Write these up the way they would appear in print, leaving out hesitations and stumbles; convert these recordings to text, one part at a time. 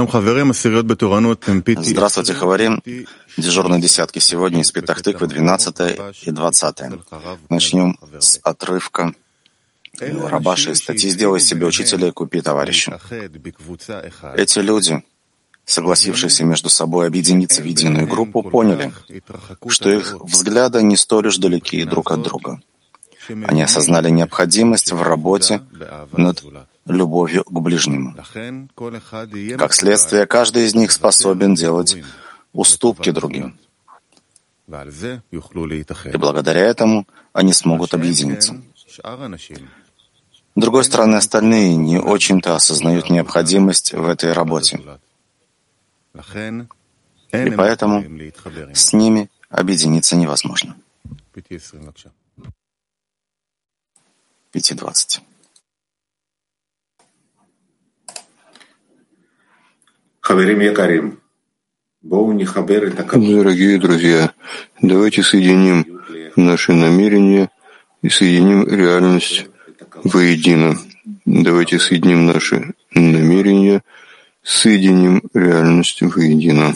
Здравствуйте, Хаварим. Дежурные десятки сегодня из Петах Тиквы, 12 и 20. Начнем с отрывка Рабаши из статьи «Сделай себе учителя и купи товарища». Эти люди, согласившиеся между собой объединиться в единую группу, поняли, что их взгляды не столь уж далеки друг от друга. Они осознали необходимость в работе над любовью к ближнему. Как следствие, каждый из них способен делать уступки другим. И благодаря этому они смогут объединиться. С другой стороны, остальные не очень-то осознают необходимость в этой работе. И поэтому с ними объединиться невозможно. 5:20. Дорогие друзья, давайте соединим наши намерения и соединим реальность воедино. Давайте соединим наши намерения, соединим реальность воедино.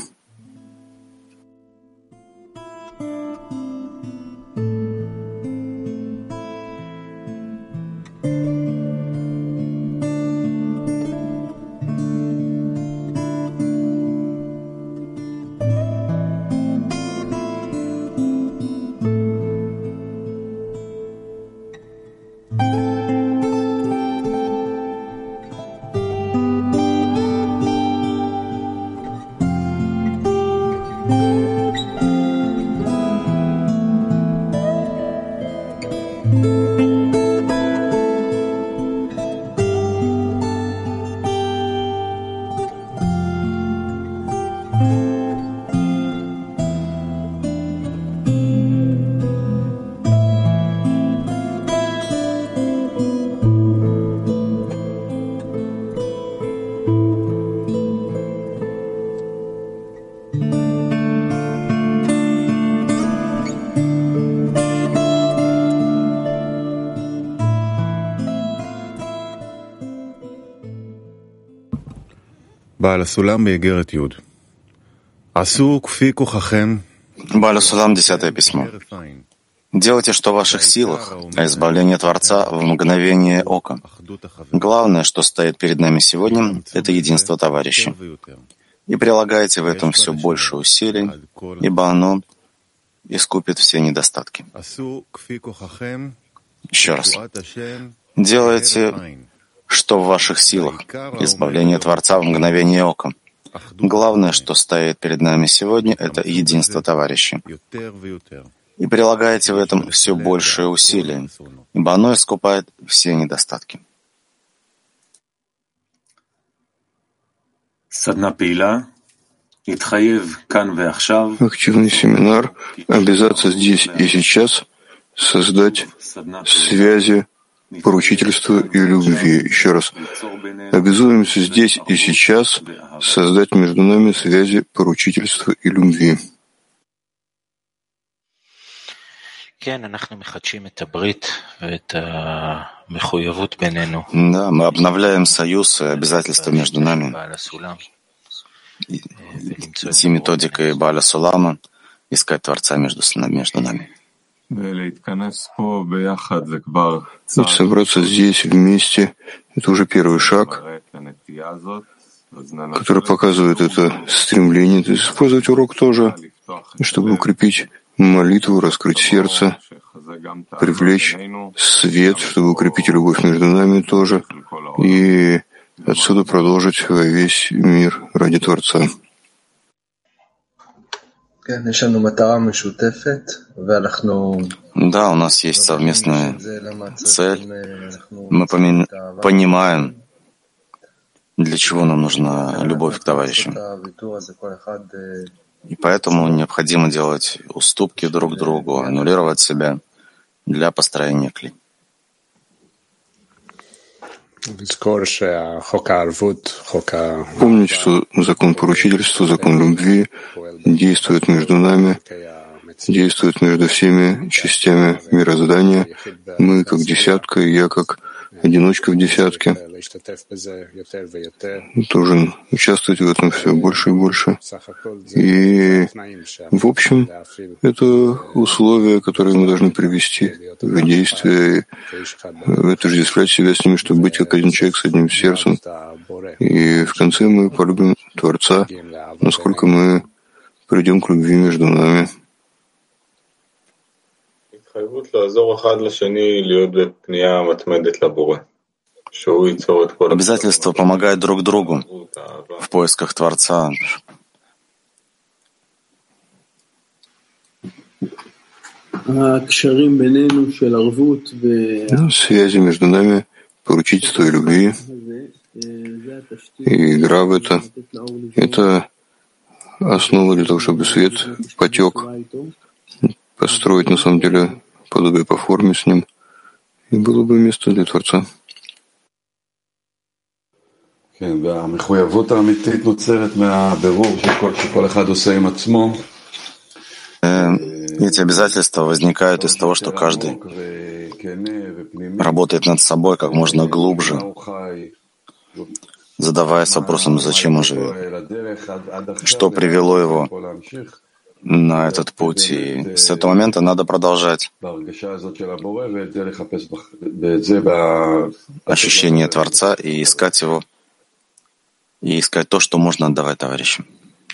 Бааль Асулам, 10 письмо. Делайте, что в ваших силах, а избавление Творца в мгновение ока. Главное, что стоит перед нами сегодня, это единство товарищей. И прилагайте в этом все больше усилий, ибо оно искупит все недостатки. Еще раз. Делайте, что в ваших силах, избавление Творца в мгновение ока. Главное, что стоит перед нами сегодня, это единство товарищей. И прилагайте в этом все большее усилие, ибо оно искупает все недостатки. Активный семинар. Обязаться здесь и сейчас создать связи поручительства и любви. Еще раз. Обязуемся здесь и сейчас создать между нами связи поручительства и любви. Да, мы обновляем союз и обязательства между нами. Идти методикой Бааля Сулама, искать Творца между нами. Собраться здесь вместе — это уже первый шаг, который показывает это стремление. То есть использовать урок тоже, чтобы укрепить молитву, раскрыть сердце, привлечь свет, чтобы укрепить любовь между нами тоже, и отсюда продолжить во весь мир ради Творца. Да, у нас есть совместная цель. Мы понимаем, для чего нам нужна любовь к товарищам. И поэтому необходимо делать уступки друг другу, аннулировать себя для построения кли. Помнить, что закон поручительства, закон любви действует между нами, действует между всеми частями мироздания. Мы как десятка, и я как одиночка в десятке, должен участвовать в этом все больше и больше. И, в общем, это условия, которые мы должны привести в действие, отождествлять себя с ними, чтобы быть как один человек с одним сердцем. И в конце мы полюбим Творца, насколько мы придем к любви между нами. Обязательство помогать друг другу в поисках Творца. Связи между нами, поручительство и любви, и игра в это основа для того, чтобы свет потек, построить на самом деле подобие по форме с ним, и было бы место для Творца. Эти обязательства возникают из того, что каждый работает над собой как можно глубже, задаваясь вопросом, зачем он живет, что привело его на этот путь, и с этого момента надо продолжать ощущение Творца и искать его, и искать то, что можно отдавать товарищам.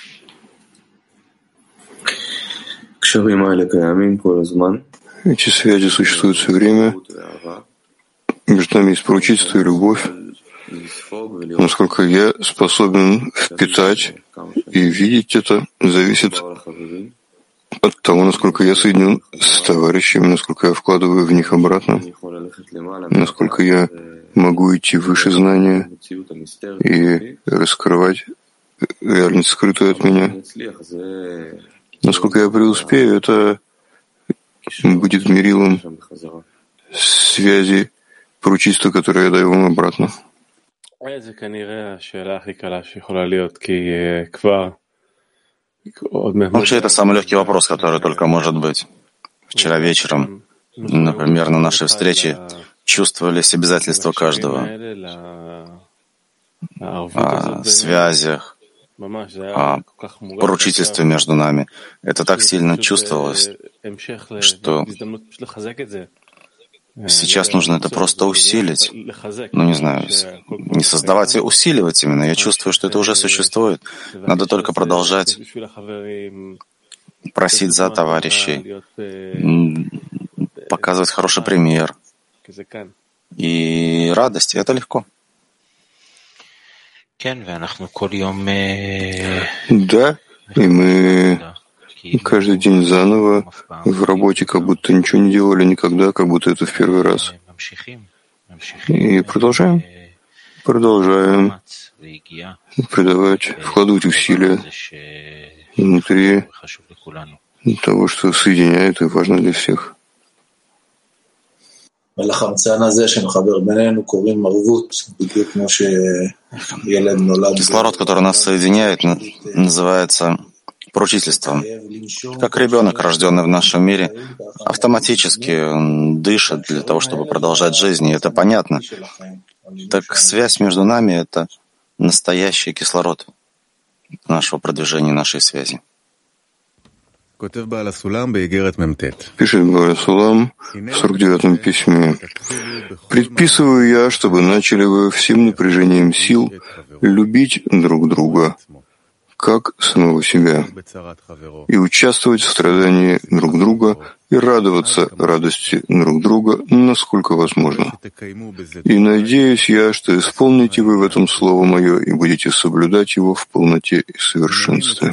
Эти связи существуют все время. Между нами есть поручительство и любовь. Насколько я способен впитать и видеть это, зависит от того, насколько я соединен с товарищами, насколько я вкладываю в них обратно, насколько я могу идти выше знания и раскрывать реальность, скрытую от меня. Насколько я преуспею, это будет мерилом связи поручительства, которое я даю вам обратно. Вообще, это самый легкий вопрос, который только может быть. Вчера вечером, например, на нашей встрече, чувствовались обязательства каждого о связях, о поручительстве между нами. Это так сильно чувствовалось, что сейчас нужно это просто усилить. Ну, не знаю, не создавать, а усиливать именно. Я чувствую, что это уже существует. Надо только продолжать просить за товарищей, показывать хороший пример. И радость — это легко. Да, и мы каждый день заново в работе, как будто ничего не делали никогда, как будто это в первый раз. И продолжаем придавать, вкладывать усилия внутри того, что соединяет и важно для всех. Кислород, который нас соединяет, называется поручительством. Как ребенок, рожденный в нашем мире, автоматически он дышит для того, чтобы продолжать жизнь, и это понятно. Так связь между нами — это настоящий кислород нашего продвижения, нашей связи. Пишет Бааль Сулам в 49-м письме. «Предписываю я, чтобы начали вы всем напряжением сил любить друг друга, как самого себя, и участвовать в страдании друг друга и радоваться радости друг друга, насколько возможно. И надеюсь я, что исполните вы в этом слово мое и будете соблюдать его в полноте и совершенстве.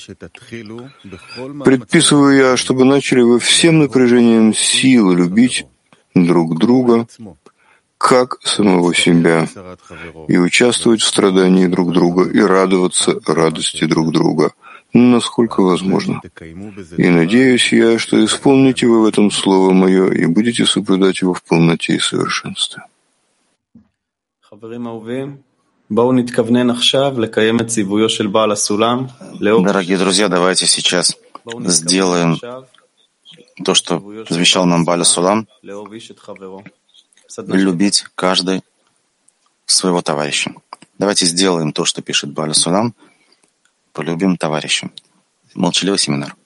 Предписываю я, чтобы начали вы всем напряжением сил любить друг друга, как самого себя, и участвовать в страдании друг друга и радоваться радости друг друга, насколько возможно. И надеюсь я, что исполните вы в этом слово мое и будете соблюдать его в полноте и совершенстве». Дорогие друзья, давайте сейчас сделаем то, что завещал нам Бааль Сулам, любить каждый своего товарища. Давайте сделаем то, что пишет Бааль Сулам. Полюбим товарища. Молчаливый семинар.